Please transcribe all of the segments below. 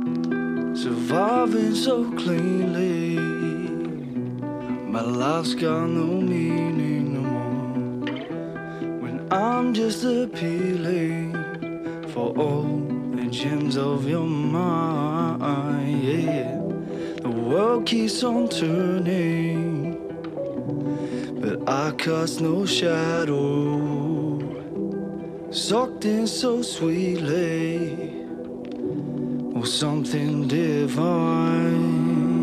surviving so cleanly. My life's got no meaning no more when I'm just appealing for all the gems of your mind. Yeah, the world keeps on turning, but I cast no shadow, sucked in so sweetly. Oh, something divine.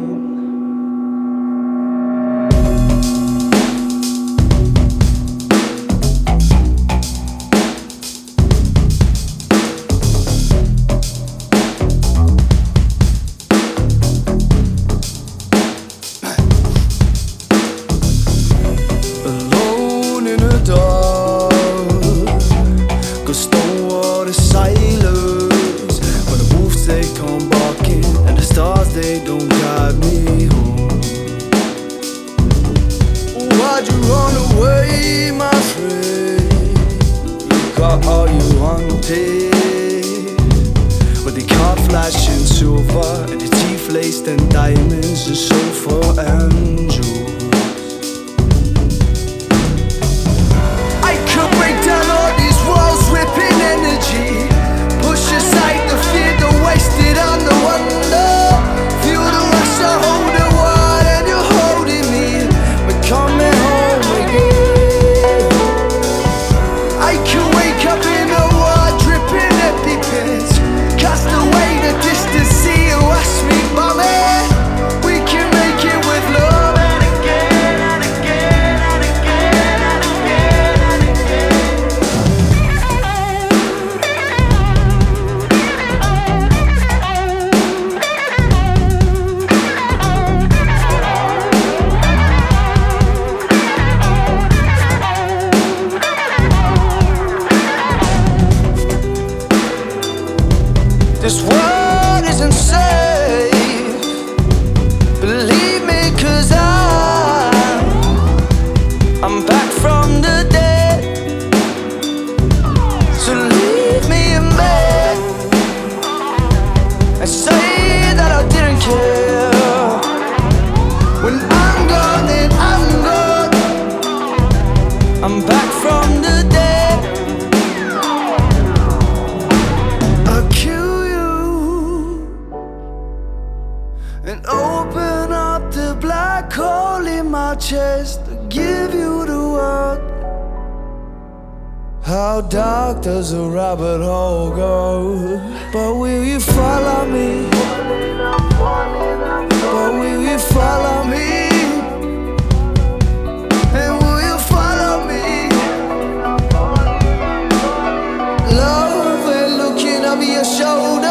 Alone in the dark, 'cause stone silence. When the wolves they come barking and the stars they don't guide me home. Why'd you run away, my friend? You got all you wanted, but they can't flash in silver, and the teeth laced in diamonds and sulfur and jewels. I could break down all these walls, ripping energy. Push aside the fear, the wasted and the wonder. Feel the rush, I hold the world and you're holding me. We're coming home again. I can wake up in a world dripping empty pits. Cast away the distance, see you ask me, mommy. We can make it with love. And again and again and again and again and again. This world isn't safe, believe me, 'cause I'm back from the dead. So leave me in bed and say that I didn't care. When I'm gone, then I'm gone. I'm back from the dead. I'll kill you and open up the black hole in my chest to give you the world. How dark does a rabbit hole go? But will you follow me? But will you follow me? And will you follow me? Love and looking over your shoulder.